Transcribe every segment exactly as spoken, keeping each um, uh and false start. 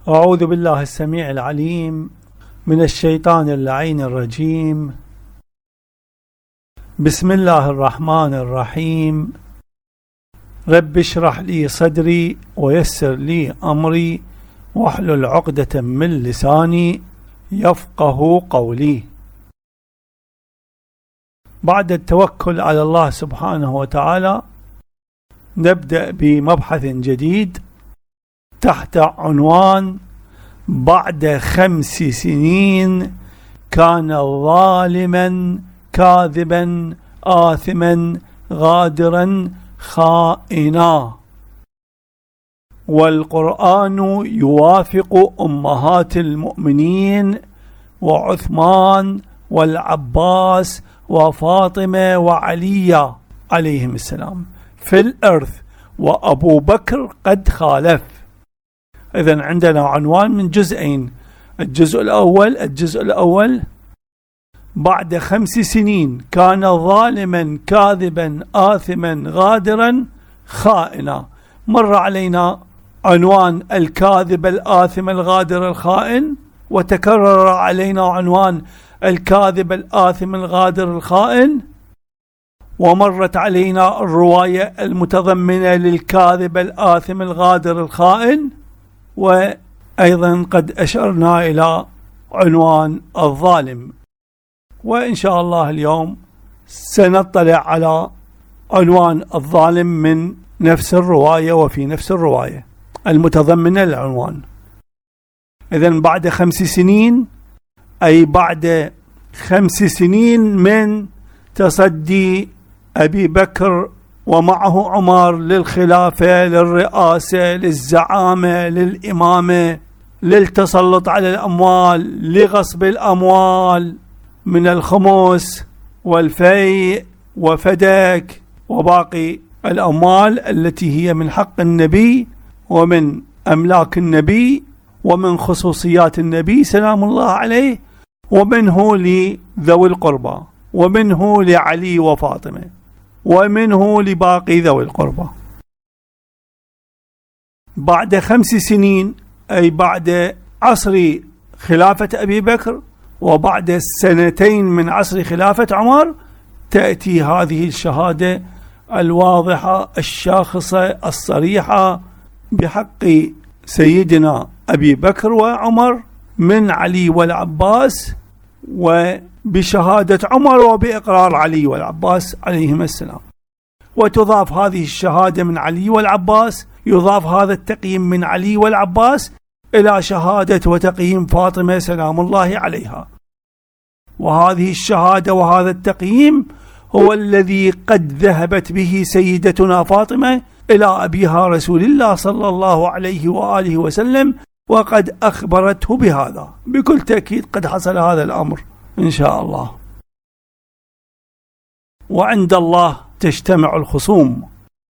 أعوذ بالله السميع العليم من الشيطان اللعين الرجيم. بسم الله الرحمن الرحيم. رب اشرح لي صدري ويسر لي أمري واحلل عقدة من لساني يفقه قولي. بعد التوكل على الله سبحانه وتعالى نبدأ بمبحث جديد تحت عنوان: بعد خمس سنين كان ظالما كاذبا آثما غادرا خائنا، والقرآن يوافق أمهات المؤمنين وعثمان والعباس وفاطمة وعلي عليهم السلام في الإرث، وأبو بكر قد خالف. إذن عندنا عنوان من جزئين. الجزء الأول الجزء الأول بعد خمس سنين كان ظالما كاذبا آثما غادرا خائنا. مر علينا عنوان الكاذب الآثم الغادر الخائن، وتكرر علينا عنوان الكاذب الآثم الغادر الخائن، ومرت علينا الرواية المتضمنة للكاذب الآثم الغادر الخائن، وأيضا قد أشرنا إلى عنوان الظالم. وإن شاء الله اليوم سنطلع على عنوان الظالم من نفس الرواية وفي نفس الرواية المتضمنة للعنوان. إذن بعد خمس سنين أي بعد خمس سنين من تصدي أبي بكر ومعه عمر للخلافة، للرئاسة، للزعامة، للإمامة، للتسلط على الأموال، لغصب الأموال من الخمس والفيء وفدك وباقي الأموال التي هي من حق النبي ومن أملاك النبي ومن خصوصيات النبي سلام الله عليه، ومنه لذوي القربى، ومنه لعلي وفاطمة، ومنه لباقي ذوي القربى. بعد خمس سنين أي بعد عصر خلافة أبي بكر وبعد سنتين من عصر خلافة عمر تأتي هذه الشهادة الواضحة الشاخصة الصريحة بحق سيدنا أبي بكر وعمر من علي والعباس، وبشهادة عمر وبإقرار علي والعباس عليهم السلام. وتضاف هذه الشهادة من علي والعباس، يضاف هذا التقييم من علي والعباس إلى شهادة وتقييم فاطمة سلام الله عليها. وهذه الشهادة وهذا التقييم هو الذي قد ذهبت به سيدتنا فاطمة إلى أبيها رسول الله صلى الله عليه وآله وسلم، وقد أخبرته بهذا. بكل تأكيد قد حصل هذا الأمر إن شاء الله، وعند الله تجتمع الخصوم.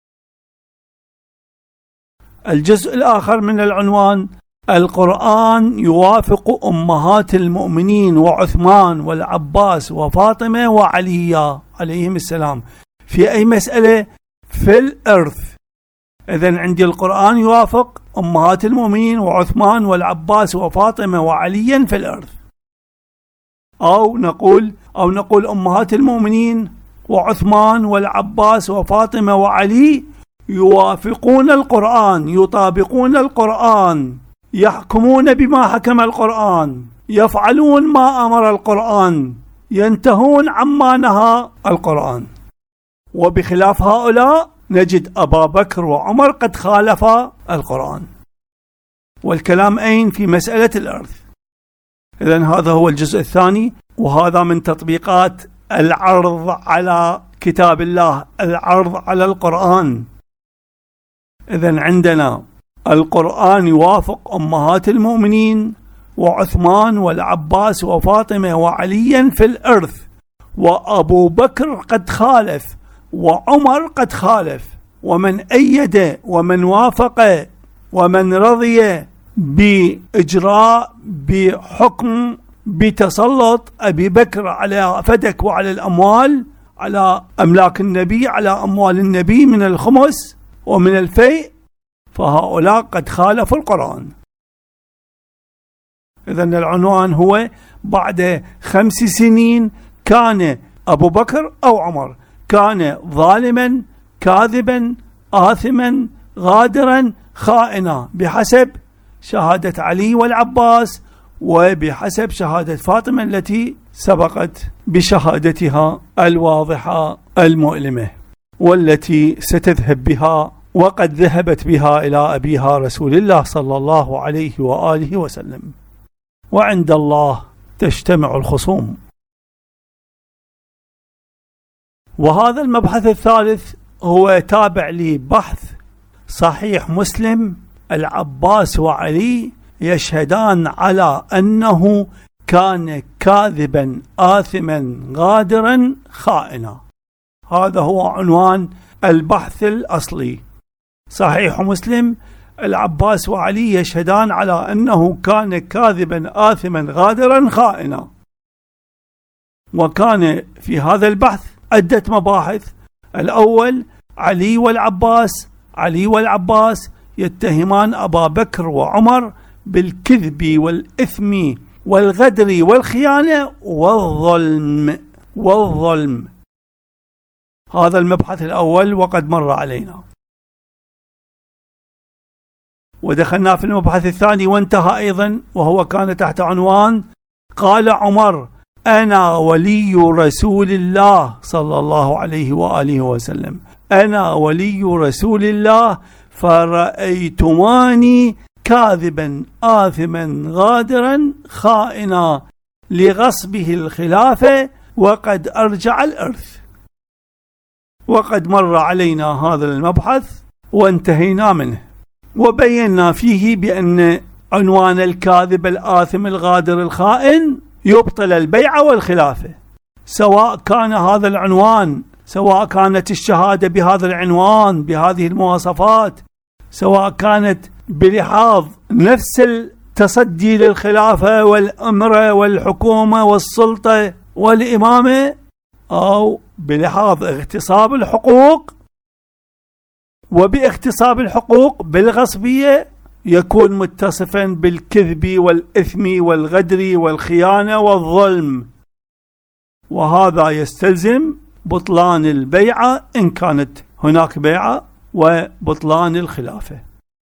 الجزء الآخر من العنوان: القرآن يوافق أمهات المؤمنين وعثمان والعباس وفاطمة وعلي عليهم السلام في أي مسألة؟ في الإرث. إذن عندي القرآن يوافق أمهات المؤمنين وعثمان والعباس وفاطمة وعليا في الإرث، أو نقول أو نقول أمهات المؤمنين وعثمان والعباس وفاطمة وعلي يوافقون القرآن، يطابقون القرآن، يحكمون بما حكم القرآن، يفعلون ما أمر القرآن، ينتهون عما نهى القرآن. وبخلاف هؤلاء نجد أبا بكر وعمر قد خالفا القرآن. والكلام أين؟ في مسألة الإرث. إذن هذا هو الجزء الثاني، وهذا من تطبيقات العرض على كتاب الله، العرض على القرآن. إذن عندنا القرآن يوافق أمهات المؤمنين وعثمان والعباس وفاطمة وعليا في الإرث، وأبو بكر قد خالف وعمر قد خالف، ومن أيد ومن وافق ومن رضي بإجراء بحكم بتسلط أبي بكر على فدك وعلى الأموال، على أملاك النبي، على أموال النبي من الخمس ومن الفيء، فهؤلاء قد خالفوا القرآن. إذن العنوان هو بعد خمس سنين كان أبو بكر أو عمر كان ظالما كاذبا آثما غادرا خائنا، بحسب شهادة علي والعباس وبحسب شهادة فاطمة التي سبقت بشهادتها الواضحة المؤلمة، والتي ستذهب بها وقد ذهبت بها إلى أبيها رسول الله صلى الله عليه وآله وسلم. وعند الله تجتمع الخصوم. وهذا المبحث الثالث هو تابع لبحث صحيح مسلم. العباس وعلي يشهدان على أنه كان كاذبا آثما غادرا خائنا. هذا هو عنوان البحث الأصلي. صحيح مسلم: العباس وعلي يشهدان على أنه كان كاذبا آثما غادرا خائنا. وكان في هذا البحث عدة مباحث. الأول: علي والعباس علي والعباس يتهمان أبا بكر وعمر بالكذب والإثم والغدر والخيانة والظلم والظلم هذا المبحث الأول وقد مر علينا. ودخلنا في المبحث الثاني وانتهى أيضا، وهو كان تحت عنوان: قال عمر: أنا ولي رسول الله صلى الله عليه وآله وسلم، أنا ولي رسول الله، فرأيتماني كاذبا آثما غادرا خائنا لغصبه الخلافة وقد أرجع الإرث. وقد مر علينا هذا المبحث وانتهينا منه، وبينا فيه بأن عنوان الكاذب الآثم الغادر الخائن يبطل البيعة والخلافة، سواء كان هذا العنوان، سواء كانت الشهادة بهذا العنوان بهذه المواصفات، سواء كانت بلحاظ نفس التصدي للخلافة والأمرة والحكومة والسلطة والإمامة، أو بلحاظ اغتصاب الحقوق. وباغتصاب الحقوق بالغصبية يكون متصفا بالكذب والإثم والغدر والخيانة والظلم، وهذا يستلزم بطلان البيعة إن كانت هناك بيعة، وبطلان الخلافة.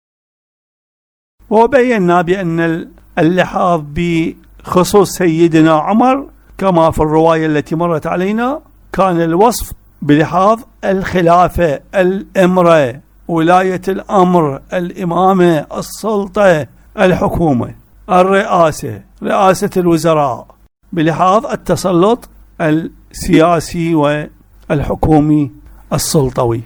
وبينا بأن اللحاظ بخصوص سيدنا عمر كما في الرواية التي مرت علينا كان الوصف بلحاظ الخلافة، الإمرة، ولاية الأمر، الإمامة، السلطة، الحكومة، الرئاسة، رئاسة الوزراء، بلحاظ التسلط السياسي والحكومي السلطوي.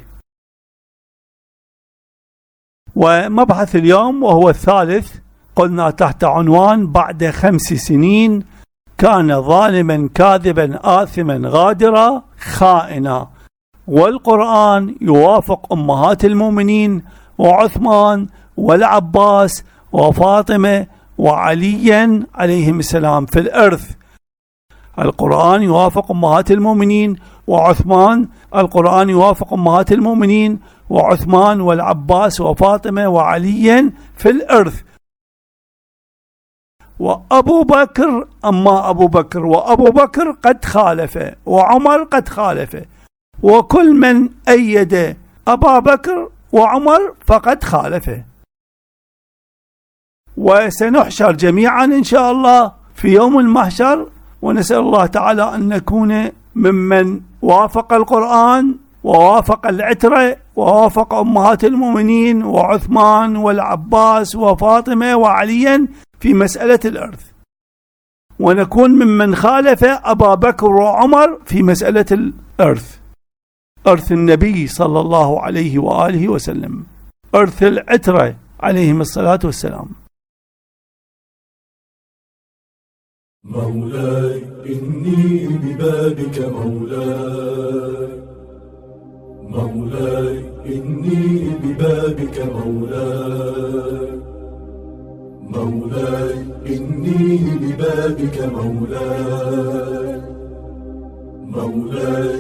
ومبحث اليوم وهو الثالث، قلنا تحت عنوان: بعد خمس سنين كان ظالما كاذبا آثما غادرا خائنا. والقرآن يوافق أمهات المؤمنين وعثمان والعباس وفاطمة وعليا عليهم السلام في الإرث. القرآن يوافق أمهات المؤمنين وعثمان القرآن يوافق أمهات المؤمنين وعثمان والعباس وفاطمة وعليا في الإرث. وأبو بكر أما أبو بكر وأبو بكر قد خالف، وعمر قد خالف، وكل من أيد أبا بكر وعمر فقد خالف. وسنحشر جميعا إن شاء الله في يوم المحشر، ونسأل الله تعالى أن نكون ممن وافق القرآن ووافق العترة ووافق أمهات المؤمنين وعثمان والعباس وفاطمة وعليا في مسألة الإرث، ونكون ممن خالف أبا بكر وعمر في مسألة الإرث، إرث النبي صلى الله عليه وآله وسلم، إرث العترة عليهم الصلاة والسلام. مولاي إني ببابك مولاي، مولاي إني ببابك مولاي، مولاي إني ببابك مولاي، مولاي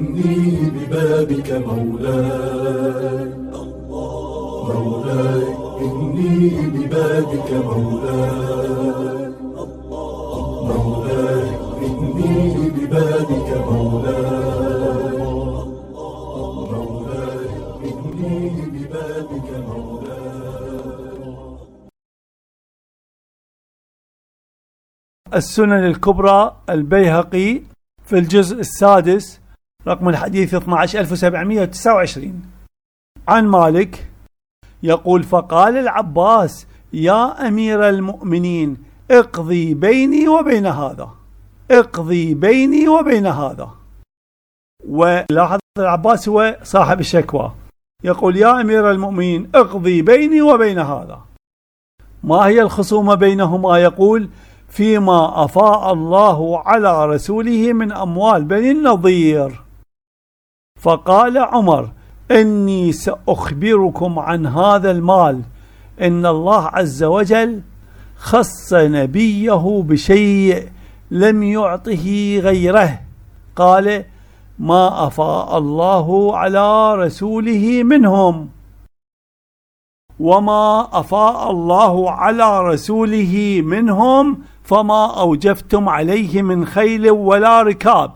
إني ببابك مولاي، مولاي إني ببابك مولاي مولاي إني ببابك مولاي مولاي إني ببابك مولاي. السنن الكبرى البيهقي في الجزء السادس رقم الحديث اثني عشر ألف وسبعمائة وتسعة وعشرين عن مالك يقول: فقال العباس: يا أمير المؤمنين اقضي بيني وبين هذا، اقضي بيني وبين هذا. ولاحظ العباس هو صاحب الشكوى، يقول: يا أمير المؤمنين اقضي بيني وبين هذا. ما هي الخصومة بينهما؟ يقول: فيما أفاء الله على رسوله من أموال بني النضير. فقال عمر: إني سأخبركم عن هذا المال، إن الله عز وجل خص نبيه بشيء لم يعطه غيره. قال: ما أفاء الله على رسوله منهم، وما أفاء الله على رسوله منهم فما أوجفتم عليه من خيل ولا ركاب.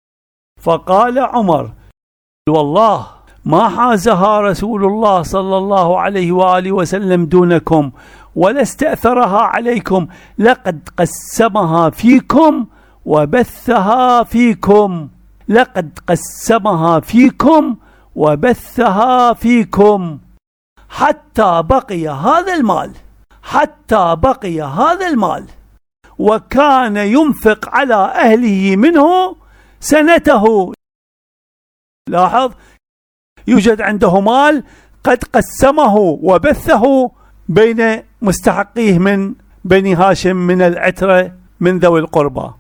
فقال عمر: والله ما حازها رسول الله صلى الله عليه وآله وسلم دونكم ولا استأثرها عليكم، لقد قسمها فيكم وبثها فيكم، لقد قسمها فيكم وبثها فيكم، حتى بقي هذا المال، حتى بقي هذا المال، وكان ينفق على أهله منه سنته. لاحظ، يوجد عنده مال قد قسمه وبثه بين مستحقيه من بني هاشم من العترة من ذوي القربى،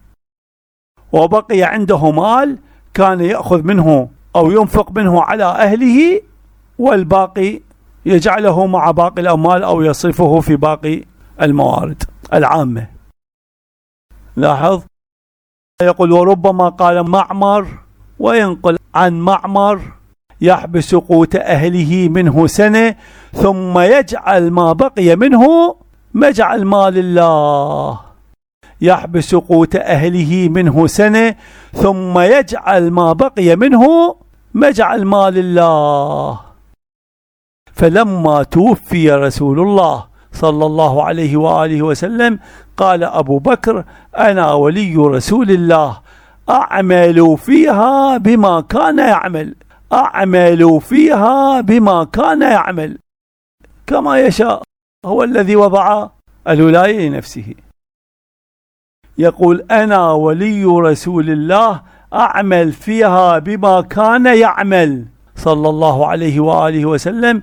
وبقي عنده مال كان يأخذ منه أو ينفق منه على أهله، والباقي يجعله مع باقي الأموال أو يصرفه في باقي الموارد العامة. لاحظ، يقول: وربما قال معمر، وينقل عن معمر: يحبس قوت أهله منه سنة ثم يجعل ما بقي منه مجعل مال الله، يحبس قوت أهله منه سنة ثم يجعل ما بقي منه مجعل مال الله. فلما توفي رسول الله صلى الله عليه وآله وسلم قال أبو بكر: أنا ولي رسول الله، أعمل فيها بما كان يعمل، أعمل فيها بما كان يعمل، كما يشاء، هو الذي وضع الولاية لنفسه. يقول: أنا ولي رسول الله، أعمل فيها بما كان يعمل صلى الله عليه وآله وسلم.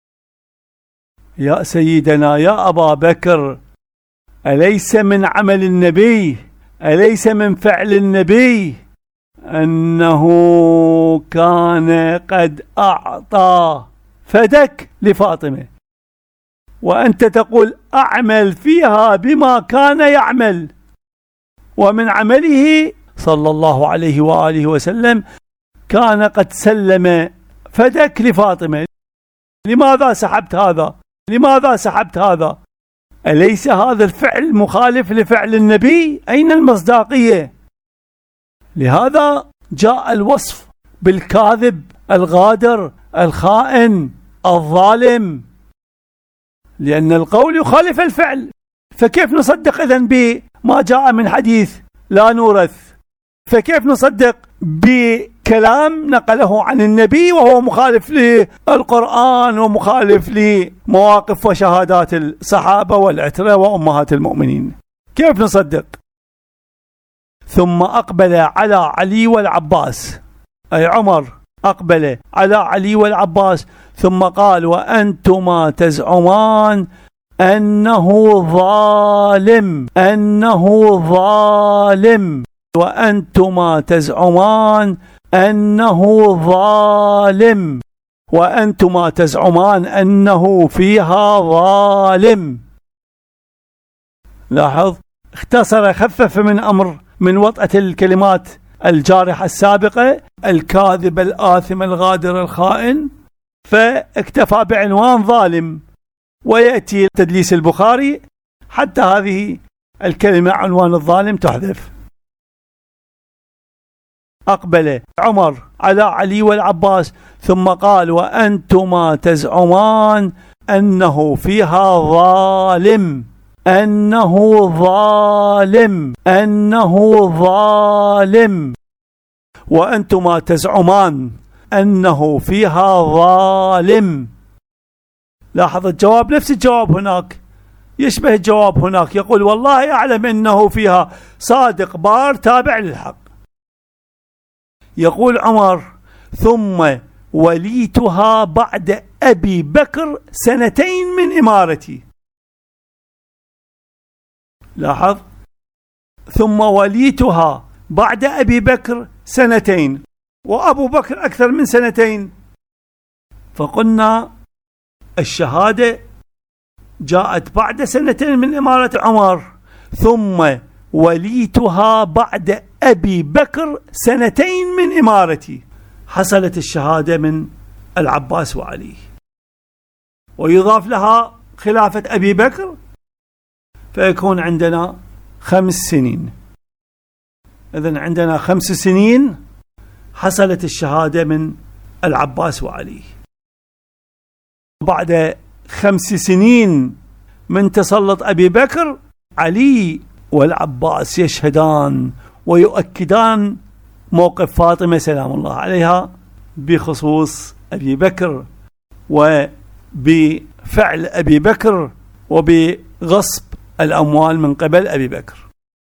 يا سيدنا يا أبا بكر، أليس من عمل النبي، أليس من فعل النبي أنه كان قد أعطى فدك لفاطمة، وأنت تقول أعمل فيها بما كان يعمل؟ ومن عمله صلى الله عليه وآله وسلم كان قد سلم فدك لفاطمة. لماذا سحبت هذا؟ لماذا سحبت هذا؟ أليس هذا الفعل مخالف لفعل النبي؟ أين المصداقية؟ لهذا جاء الوصف بالكاذب الغادر الخائن الظالم، لأن القول يخالف الفعل. فكيف نصدق إذن بما جاء من حديث لا نورث؟ فكيف نصدق بكلام نقله عن النبي وهو مخالف للقرآن ومخالف لمواقف وشهادات الصحابة والعترة وأمهات المؤمنين؟ كيف نصدق؟ ثم أقبل على علي والعباس، أي عمر أقبل على علي والعباس، ثم قال: وأنتما تزعمان أنه ظالم، أنه ظالم، وأنتما تزعمان أنه ظالم، وأنتما تزعمان أنه فيها ظالم. لاحظ، اختصر، خفف من أمر من وطأة الكلمات الجارحة السابقة، الكاذب الآثم الغادر الخائن، فاكتفى بعنوان ظالم، ويأتي تدليس البخاري حتى هذه الكلمة عنوان الظالم تحذف. أقبل عمر على علي والعباس ثم قال: وأنتما تزعمان أنه فيها ظالم، أنه ظالم، أنه ظالم، وأنتما تزعمان أنه فيها ظالم. لاحظ الجواب نفس الجواب هناك، يشبه الجواب هناك، يقول: والله أعلم أنه فيها صادق بار تابع للحق. يقول عمر: ثم وليتها بعد أبي بكر سنتين من إمارتي. لاحظ، ثم وليتها بعد أبي بكر سنتين، وأبو بكر أكثر من سنتين. فقلنا الشهادة جاءت بعد سنتين من إمارة عمر، ثم وليتها بعد أبي بكر سنتين من إمارتي. حصلت الشهادة من العباس وعلي، ويضاف لها خلافة أبي بكر، فيكون عندنا خمس سنين. إذن عندنا خمس سنين حصلت الشهادة من العباس وعلي. بعد خمس سنين من تسلط أبي بكر، علي والعباس يشهدان ويؤكدان موقف فاطمة سلام الله عليها بخصوص أبي بكر وبفعل أبي بكر وبغصب الأموال من قبل أبي بكر.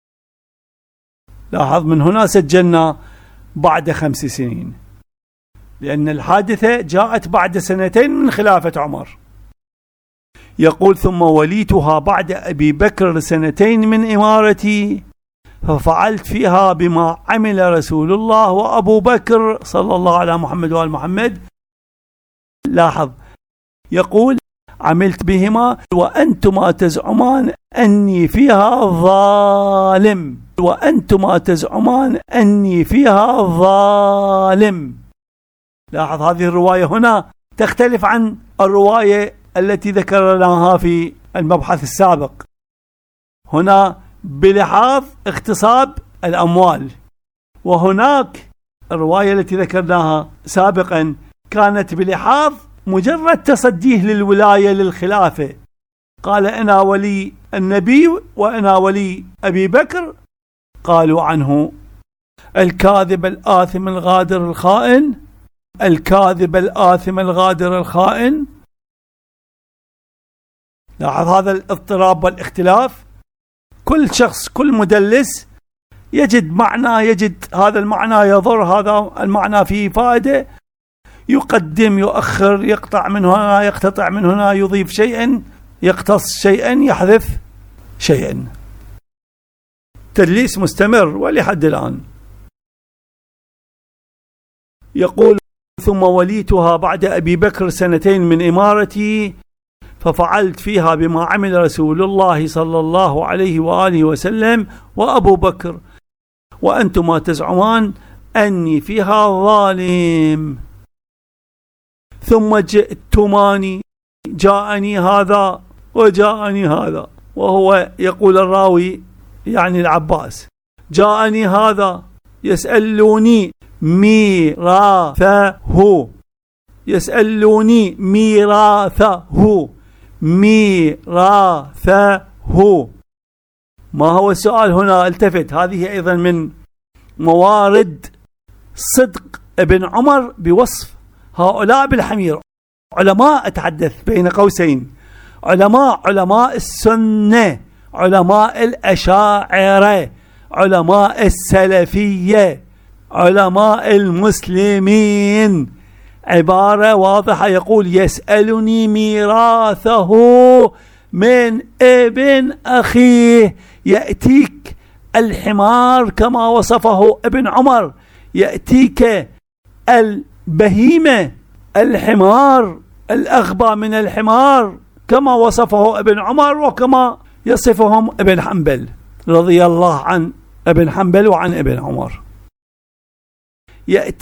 لاحظ، من هنا سجلنا بعد خمس سنين، لأن الحادثة جاءت بعد سنتين من خلافة عمر. يقول: ثم وليتها بعد أبي بكر سنتين من إمارتي، ففعلت فيها بما عمل رسول الله وأبو بكر صلى الله على محمد وآل محمد. لاحظ، يقول: عملت بهما وأنتما تزعمان أني فيها ظالم، وأنتما تزعمان أني فيها ظالم. لاحظ، هذه الرواية هنا تختلف عن الرواية التي ذكرناها في المبحث السابق. هنا بلحاظ اغتصاب الأموال، وهناك الرواية التي ذكرناها سابقا كانت بلحاظ مجرد تصديه للولاية للخلافة. قال: أنا ولي النبي وأنا ولي أبي بكر. قالوا عنه: الكاذب الآثم الغادر الخائن، الكاذب الآثم الغادر الخائن. لاحظ هذا الاضطراب والاختلاف. كل شخص، كل مدلس يجد معنى، يجد هذا المعنى يضر، هذا المعنى فيه فائدة، يقدم يؤخر، يقطع من هنا يقتطع من هنا، يضيف شيئا يقتص شيئا يحذف شيئا. تدليس مستمر ولحد الآن. يقول: ثم وليتها بعد أبي بكر سنتين من إمارتي، ففعلت فيها بما عمل رسول الله صلى الله عليه وآله وسلم وأبو بكر، وأنتما تزعمان أني فيها ظالم. ثم جئتماني، جاءني هذا وجاءني هذا، وهو يقول الراوي يعني العباس: جاءني هذا يسألوني ميراثه، يسألوني ميراثه، ميراثه. ما هو السؤال هنا؟ التفت، هذه أيضا من موارد صدق ابن عمر بوصف هؤلاء بالحمير. علماء، أتحدث بين قوسين، علماء علماء السنة، علماء الأشاعرة، علماء السلفية، علماء المسلمين، عبارة واضحة. يقول: يسألني ميراثه من ابن أخيه. يأتيك الحمار كما وصفه ابن عمر، يأتيك البهيمة، الحمار، الأغبى من الحمار كما وصفه ابن عمر وكما يصفهم ابن حنبل رضي الله عن ابن حنبل وعن ابن عمر.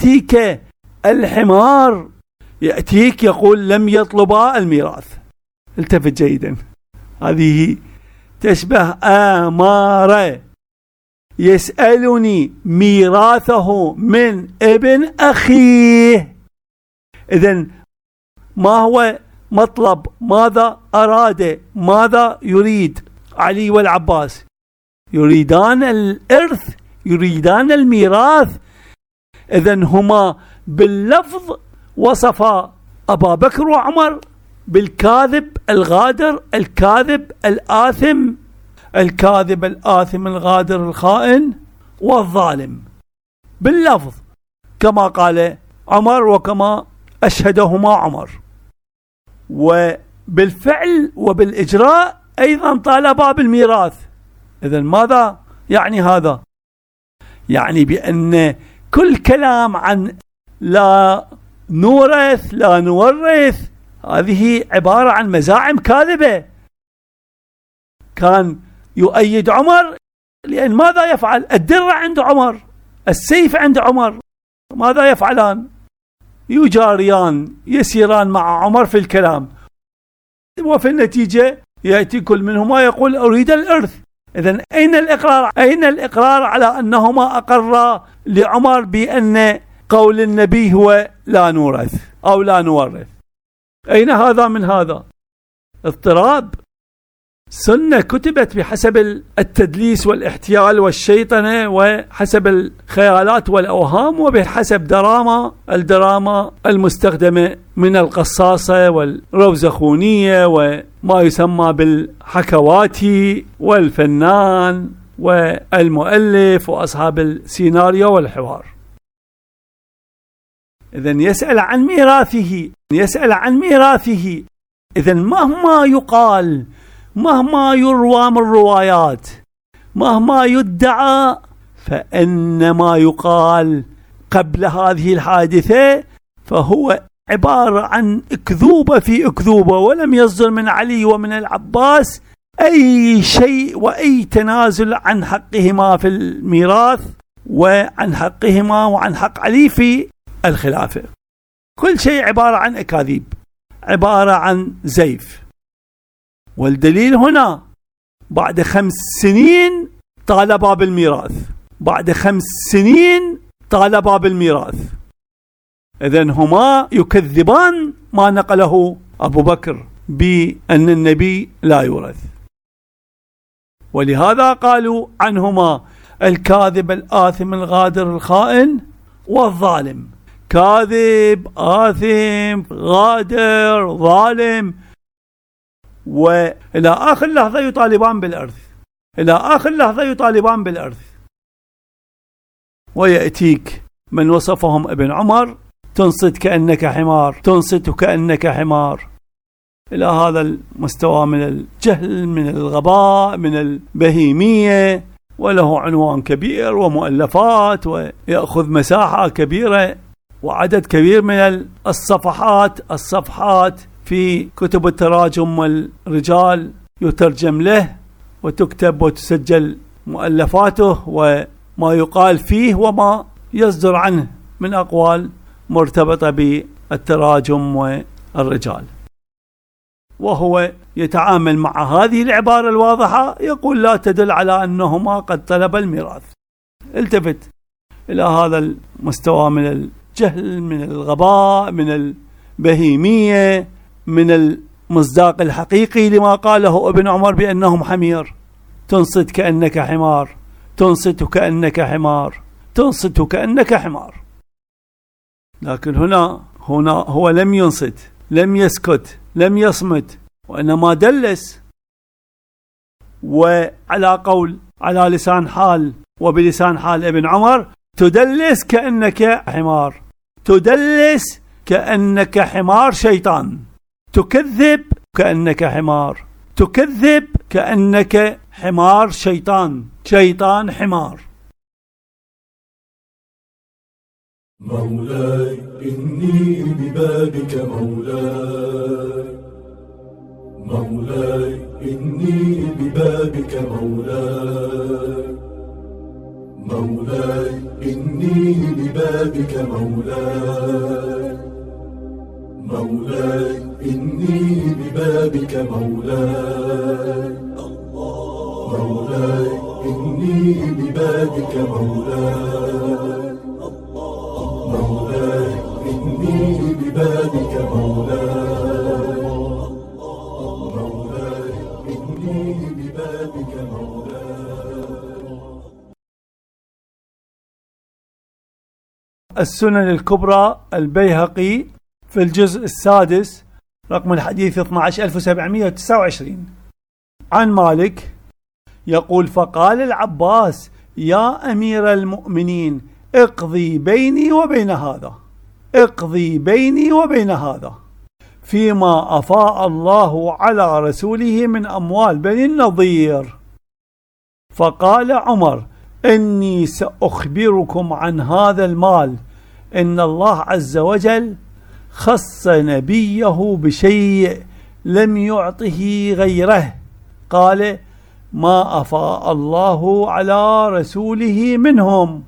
يأتيك الحمار، يأتيك يقول: لم يطلبا الميراث، التفت جيدا، هذه تشبه آمارة، يسألني ميراثه من ابن أخيه. إذن ما هو مطلب؟ ماذا أراد؟ ماذا يريد علي والعباس؟ يريدان الإرث، يريدان الميراث. إذن هما باللفظ وصفا أبا بكر وعمر بالكاذب الغادر، الكاذب الآثم، الكاذب الآثم الغادر الخائن والظالم باللفظ، كما قال عمر وكما أشهدهما عمر، وبالفعل وبالإجراء أيضا طالبا بالميراث. إذن ماذا يعني هذا؟ يعني بأن كل كلام عن لا نورث لا نورث هذه عبارة عن مزاعم كاذبة. كان يؤيد عمر، لأن ماذا يفعل؟ الدرع عند عمر، السيف عند عمر، ماذا يفعلان؟ يجاريان، يسيران مع عمر في الكلام، وفي النتيجة يأتي كل منهما يقول أريد الإرث. إذن أين الإقرار؟ أين الإقرار على أنهما أقرا لعمر بأن قول النبي هو لا نورث أو لا نورث؟ أين هذا من هذا؟ اضطراب. سنة كتبت بحسب التدليس والاحتيال والشيطنة وحسب الخيالات والأوهام وبحسب دراما الدراما المستخدمة من القصاصة والروزخونية وما يسمى بالحكواتي والفنان والمؤلف وأصحاب السيناريو والحوار. إذن يسأل عن ميراثه، يسأل عن ميراثه. إذن مهما يقال، مهما يروى من روايات، مهما يدعى، فإن ما يقال قبل هذه الحادثة فهو عبارة عن أكذوبة في أكذوبة، ولم يصدر من علي ومن العباس أي شيء وأي تنازل عن حقهما في الميراث وعن حقهما وعن حق علي في الخلافة. كل شيء عبارة عن أكاذيب، عبارة عن زيف. والدليل هنا بعد خمس سنين طالبا بالميراث، بعد خمس سنين طالبا بالميراث. إذن هما يكذبان ما نقله أبو بكر بأن النبي لا يورث، ولهذا قالوا عنهما الكاذب الآثم الغادر الخائن والظالم. كاذب، آثم، غادر، ظالم، وإلى آخر لحظة يطالبان بالإرث، إلى آخر لحظة يطالبان بالإرث. ويأتيك من وصفهم ابن عمر تنصت كأنك حمار، تنصت كأنك حمار، إلى هذا المستوى من الجهل، من الغباء، من البهيمية، وله عنوان كبير ومؤلفات ويأخذ مساحة كبيرة وعدد كبير من الصفحات الصفحات في كتب التراجم والرجال يترجم له وتكتب وتسجل مؤلفاته وما يقال فيه وما يصدر عنه من أقوال مرتبطة بالتراجم والرجال. وهو يتعامل مع هذه العبارة الواضحة، يقول لا تدل على أنهما قد طلب الميراث. التفت إلى هذا المستوى من الجهل، من الغباء، من البهيمية، من المصداق الحقيقي لما قاله ابن عمر بأنهم حمير. تنصت كأنك حمار، تنصت كأنك حمار، تنصت كأنك حمار. لكن هنا هنا هو لم ينصت، لم يسكت، لم يصمت، وإنما دلس. وعلى قول على لسان حال وبلسان حال ابن عمر تدلس كأنك حمار، تدلس كأنك حمار شيطان، تكذب كأنك حمار، تكذب كأنك حمار شيطان، شيطان حمار. مولاي إني ببابك مولاي، مولاي إني ببابك مولاي، مولاي إني ببابك مولاي، مولاي إني ببابك مولاي، مولاي إني ببابك مولاي، مولاي إني ببابك مولاي، مولاي إني ببابك مولاي. السنن الكبرى البيهقي في الجزء السادس رقم الحديث اثني عشر ألف وسبعمائة وتسعة وعشرين عن مالك يقول: فقال العباس: يا أمير المؤمنين، اقضي بيني وبين هذا، اقضي بيني وبين هذا فيما أفاء الله على رسوله من أموال بني النضير. فقال عمر: إني سأخبركم عن هذا المال، إن الله عز وجل خص نبيه بشيء لم يعطه غيره. قال: ما أفاء الله على رسوله منهم،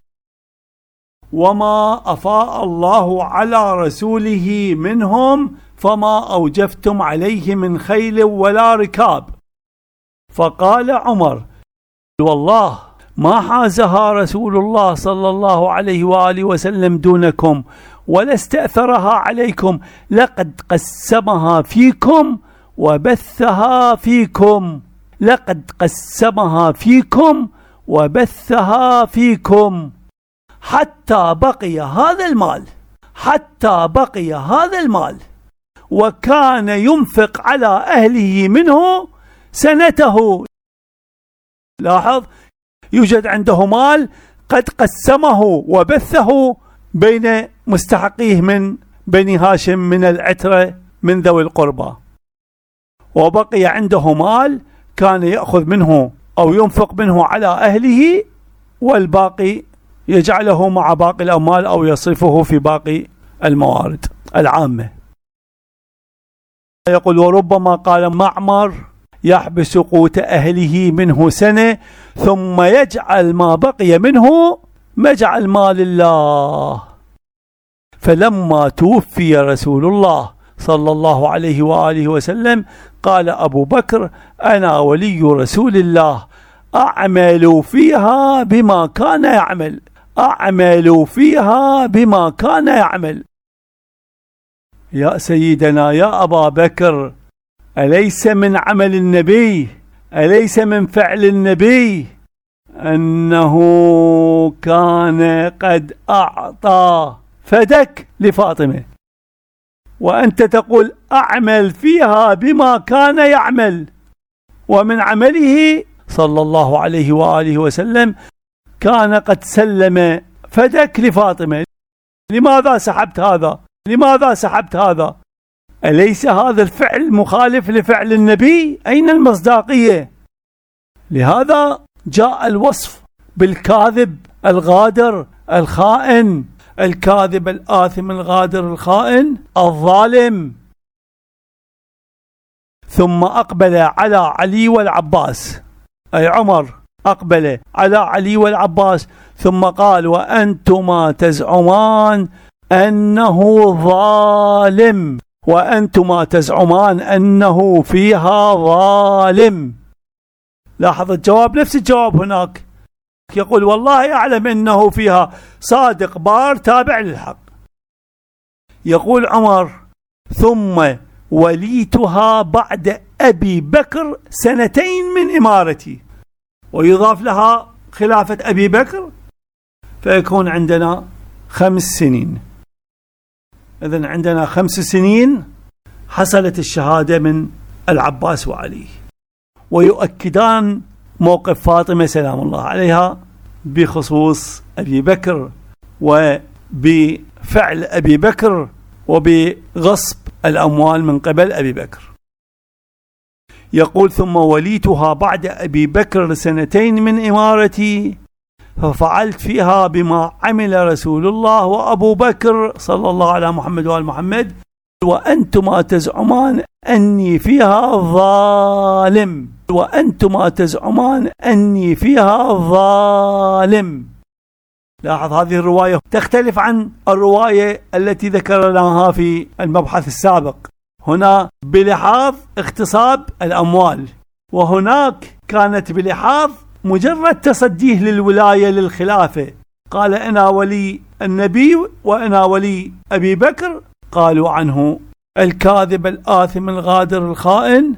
وما أفاء الله على رسوله منهم فما أوجفتم عليه من خيل ولا ركاب. فقال عمر: والله ما حازها رسول الله صلى الله عليه وآله وسلم دونكم ولا استأثرها عليكم، لقد قسمها فيكم وبثها فيكم، لقد قسمها فيكم وبثها فيكم حتى بقي هذا المال، حتى بقي هذا المال، وكان ينفق على أهله منه سنته. لاحظ، يوجد عنده مال قد قسمه وبثه بين مستحقيه من بني هاشم من العترة من ذوي القربى، وبقي عنده مال كان يأخذ منه أو ينفق منه على أهله، والباقي يجعله مع باقي الأموال أو يصرفه في باقي الموارد العامة. يقول: وربما قال معمر: يحبس قوت أهله منه سنة ثم يجعل ما بقي منه مجعل مال الله. فلما توفي رسول الله صلى الله عليه وآله وسلم قال أبو بكر: أنا ولي رسول الله، أعمل فيها بما كان يعمل، أعمل فيها بما كان يعمل. يا سيدنا يا أبا بكر، أليس من عمل النبي، أليس من فعل النبي أنه كان قد أعطى فدك لفاطمة، وأنت تقول أعمل فيها بما كان يعمل؟ ومن عمله صلى الله عليه وآله وسلم كان قد سلم فدك لفاطمة. لماذا سحبت هذا؟ لماذا سحبت هذا؟ أليس هذا الفعل مخالف لفعل النبي؟ أين المصداقية؟ لهذا جاء الوصف بالكاذب الغادر الخائن، الكاذب الآثم الغادر الخائن الظالم. ثم أقبل على علي والعباس، أي عمر أقبل على علي والعباس، ثم قال: وأنتما تزعمان أنه ظالم، وأنتما تزعمان أنه فيها ظالم. لاحظ الجواب نفس الجواب هناك، يقول: والله أعلم أنه فيها صادق بار تابع للحق. يقول عمر: ثم وليتها بعد أبي بكر سنتين من إمارتي، ويضاف لها خلافة أبي بكر، فيكون عندنا خمس سنين. إذن عندنا خمس سنين حصلت الشهادة من العباس وعلي، ويؤكدان موقف فاطمة سلام الله عليها بخصوص أبي بكر وبفعل أبي بكر وبغصب الأموال من قبل أبي بكر. يقول: ثم وليتها بعد أبي بكر سنتين من إمارتي، ففعلت فيها بما عمل رسول الله وأبو بكر صلى الله على محمد وآل محمد، وأنتما تزعمان أني فيها ظالم، وأنتما تزعمان أني فيها ظالم. لاحظ هذه الرواية تختلف عن الرواية التي ذكرناها في المبحث السابق. هنا بلحاظ اغتصاب الأموال، وهناك كانت بلحاظ مجرد تصديه للولاية للخلافة. قال أنا ولي النبي وأنا ولي أبي بكر، قالوا عنه الكاذب الآثم الغادر الخائن.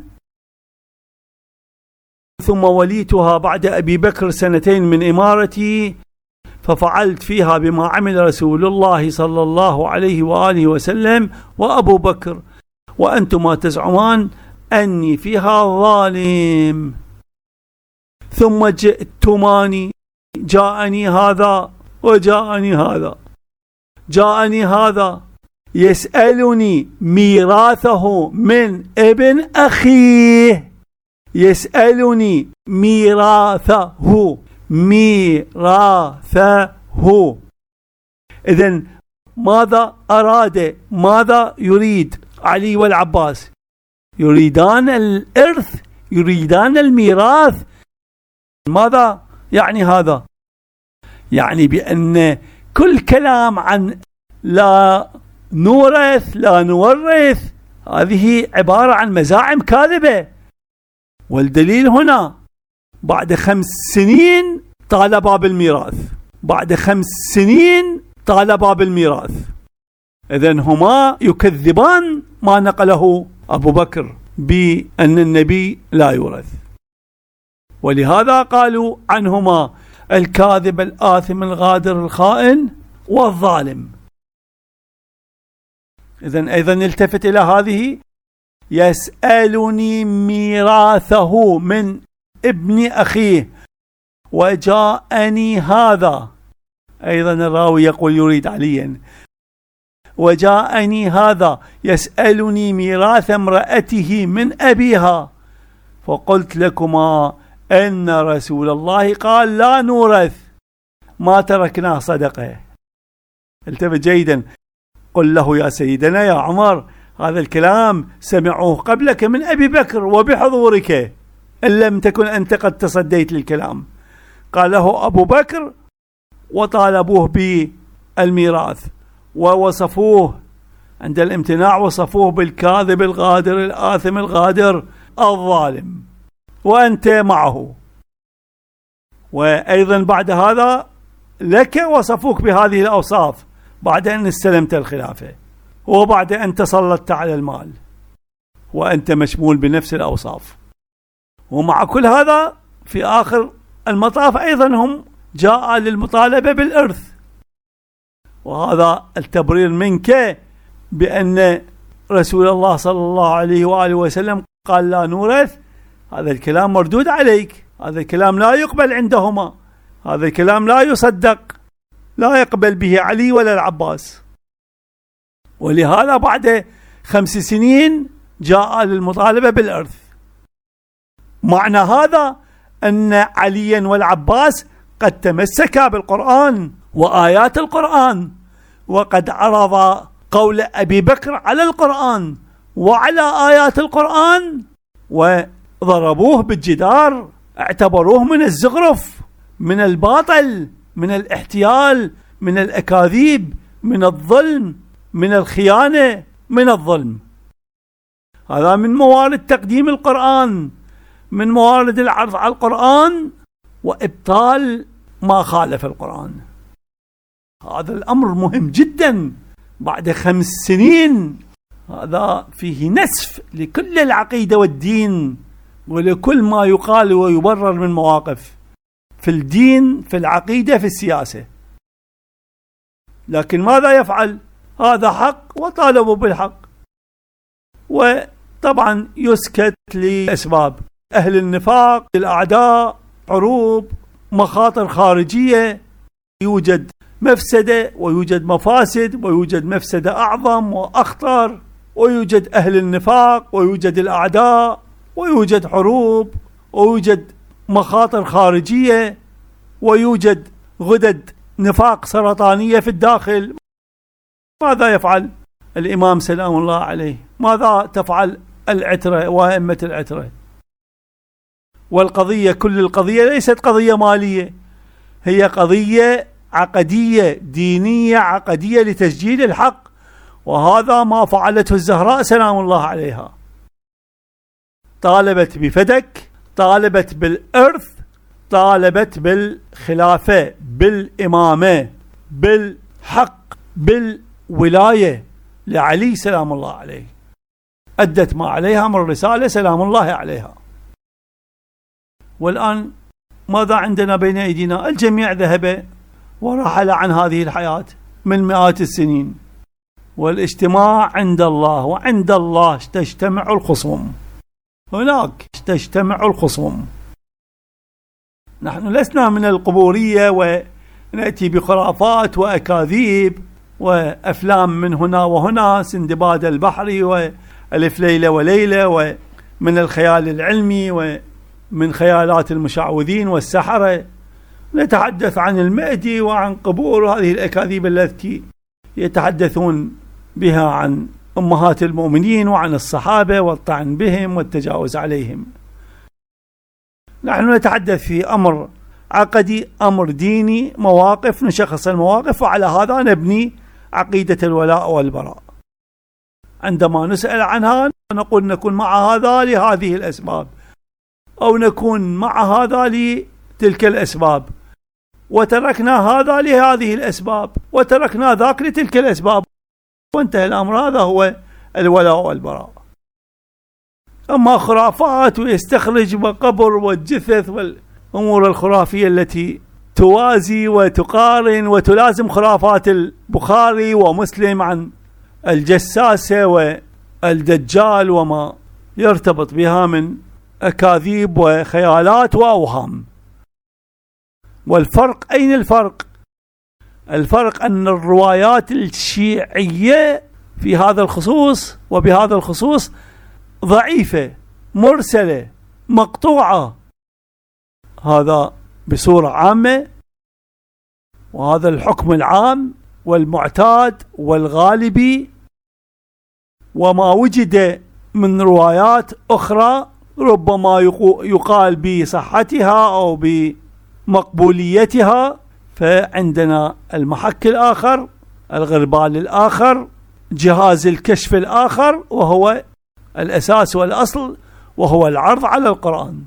ثم وليتها بعد أبي بكر سنتين من إمارتي، ففعلت فيها بما عمل رسول الله صلى الله عليه وآله وسلم وأبو بكر، وأنتما تزعمان أني فيها ظالم. ثم جئتماني، جاءني هذا وجاءني هذا، جاءني هذا يسألني ميراثه من ابن أخيه، يسألني ميراثه، ميراثه. إذن ماذا أراد؟ ماذا يريد علي والعباس؟ يريدان الإرث، يريدان الميراث. ماذا يعني هذا؟ يعني بأن كل كلام عن لا نورث لا نورث هذه عبارة عن مزاعم كاذبة. والدليل هنا بعد خمس سنين طالبا بالميراث، بعد خمس سنين طالبا بالميراث. إذن هما يكذبان ما نقله أبو بكر بأن النبي لا يورث، ولهذا قالوا عنهما الكاذب الآثم الغادر الخائن والظالم. إذن أيضا التفت إلى هذه، يسألني ميراثه من ابن أخيه وجاءني هذا. أيضا الراوي يقول يريد عليا، وجاءني هذا يسألني ميراث امرأته من أبيها، فقلت لكما أن رسول الله قال لا نورث ما تركناه صدقه. التفت جيدا، قل له يا سيدنا يا عمر هذا الكلام سمعوه قبلك من أبي بكر وبحضورك إن لم تكن أنت قد تصديت للكلام. قال له أبو بكر وطالبوه بالميراث، ووصفوه عند الامتناع وصفوه بالكاذب الغادر الآثم الغادر الظالم، وأنت معه. وأيضا بعد هذا لك وصفوك بهذه الأوصاف بعد أن استلمت الخلافة وبعد أن تسلطت على المال، وأنت مشمول بنفس الأوصاف. ومع كل هذا في آخر المطاف أيضا هم جاء للمطالبة بالإرث، وهذا التبرير منك بأن رسول الله صلى الله عليه وآله وسلم قال لا نورث. هذا الكلام مردود عليك، هذا الكلام لا يقبل عندهما، هذا الكلام لا يصدق، لا يقبل به علي ولا العباس. ولهذا بعد خمس سنين جاء للمطالبة بالإرث. معنى هذا أن عليا والعباس قد تمسكا بالقرآن وآيات القرآن، وقد عرض قول أبي بكر على القرآن وعلى آيات القرآن، وضربوه بالجدار، اعتبروه من الزخرف، من الباطل، من الاحتيال، من الأكاذيب، من الظلم، من الخيانة، من الظلم. هذا من موارد تقديم القرآن، من موارد العرض على القرآن وإبطال ما خالف القرآن. هذا الأمر مهم جدا بعد خمس سنين. هذا فيه نسف لكل العقيدة والدين ولكل ما يقال ويبرر من مواقف في الدين، في العقيدة، في السياسة. لكن ماذا يفعل؟ هذا حق وطالبوا بالحق، وطبعا يسكت لأسباب أهل النفاق، الأعداء، حروب، مخاطر خارجية، يوجد مفسدة ويوجد مفاسد، ويوجد مفسدة أعظم وأخطر، ويوجد أهل النفاق ويوجد الأعداء ويوجد حروب ويوجد مخاطر خارجية ويوجد غدد نفاق سرطانية في الداخل. ماذا يفعل الإمام سلام الله عليه؟ ماذا تفعل العترة وأئمة العترة؟ والقضية، كل القضية ليست قضية مالية، هي قضية عقدية دينية عقدية لتسجيل الحق، وهذا ما فعلته الزهراء سلام الله عليها. طالبت بفدك، طالبت بالإرث، طالبت بالخلافة، بالإمامة، بالحق، بالولاية لعلي سلام الله عليه. أدت ما عليها من الرسالة سلام الله عليها. والآن ماذا عندنا بين أيدينا؟ الجميع ذهب ورحل عن هذه الحياة من مئات السنين، والاجتماع عند الله، وعند الله تجتمع الخصوم، هناك تجتمع الخصوم. نحن لسنا من القبورية ونأتي بخرافات وأكاذيب وأفلام من هنا وهنا، سندباد البحري وألف ليلة وليلة، ومن الخيال العلمي ومن خيالات المشعوذين والسحرة. نتحدث عن المهدي وعن قبور هذه الأكاذيب التي يتحدثون بها عن أمهات المؤمنين وعن الصحابة والطعن بهم والتجاوز عليهم. نحن نتحدث في أمر عقدي، أمر ديني، مواقف، نشخص المواقف، وعلى هذا نبني عقيدة الولاء والبراء. عندما نسأل عنها نقول نكون مع هذا لهذه الأسباب، أو نكون مع هذا لتلك الأسباب، وتركنا هذا لهذه الأسباب، وتركنا ذاك لتلك الأسباب، وانتهى الأمر. هذا هو الولاء والبراء. أما خرافات ويستخرج وقبر والجثث والأمور الخرافية التي توازي وتقارن وتلازم خرافات البخاري ومسلم عن الجساسة والدجال وما يرتبط بها من أكاذيب وخيالات وأوهام. والفرق، أين الفرق؟ الفرق أن الروايات الشيعية في هذا الخصوص وبهذا الخصوص ضعيفة، مرسلة، مقطوعة. هذا بصورة عامة، وهذا الحكم العام والمعتاد والغالبي. وما وجد من روايات أخرى ربما يقال بصحتها أو بمقبوليتها، فعندنا المحك الآخر، الغربال الآخر، جهاز الكشف الآخر، وهو الأساس والأصل، وهو العرض على القرآن،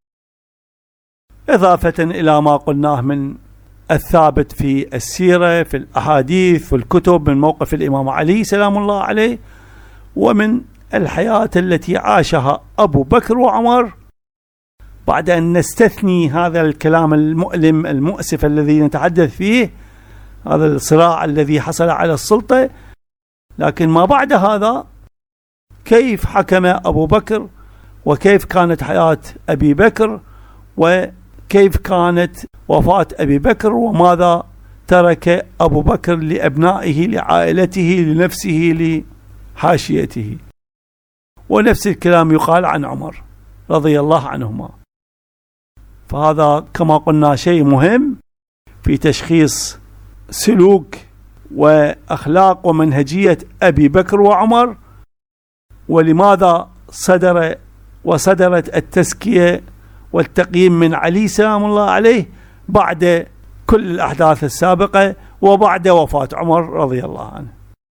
إضافة إلى ما قلناه من الثابت في السيرة، في الأحاديث، في الكتب، من موقف الإمام علي سلام الله عليه، ومن الحياة التي عاشها أبو بكر وعمر. بعد أن نستثني هذا الكلام المؤلم المؤسف الذي نتحدث فيه، هذا الصراع الذي حصل على السلطة، لكن ما بعد هذا كيف حكم أبو بكر، وكيف كانت حياة أبي بكر، وكيف كانت وفاة أبي بكر، وماذا ترك أبو بكر لأبنائه، لعائلته، لنفسه، لحاشيته. ونفس الكلام يقال عن عمر رضي الله عنهما. فهذا كما قلنا شيء مهم في تشخيص سلوك وأخلاق ومنهجية أبي بكر وعمر، ولماذا صدر وصدرت التزكية والتقييم من علي سلام الله عليه بعد كل الأحداث السابقة وبعد وفاة عمر رضي الله عنه،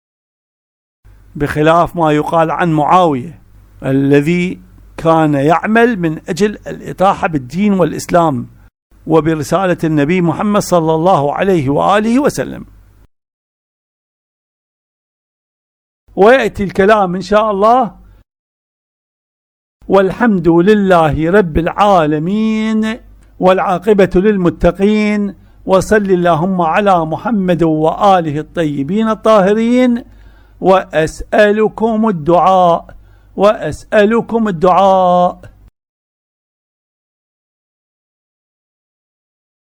بخلاف ما يقال عن معاوية الذي كان يعمل من أجل الإطاحة بالدين والإسلام وبرسالة النبي محمد صلى الله عليه وآله وسلم. ويأتي الكلام إن شاء الله. والحمد لله رب العالمين والعاقبة للمتقين، وصل اللهم على محمد وآله الطيبين الطاهرين. وأسألكم الدعاء وأسألكم الدعاء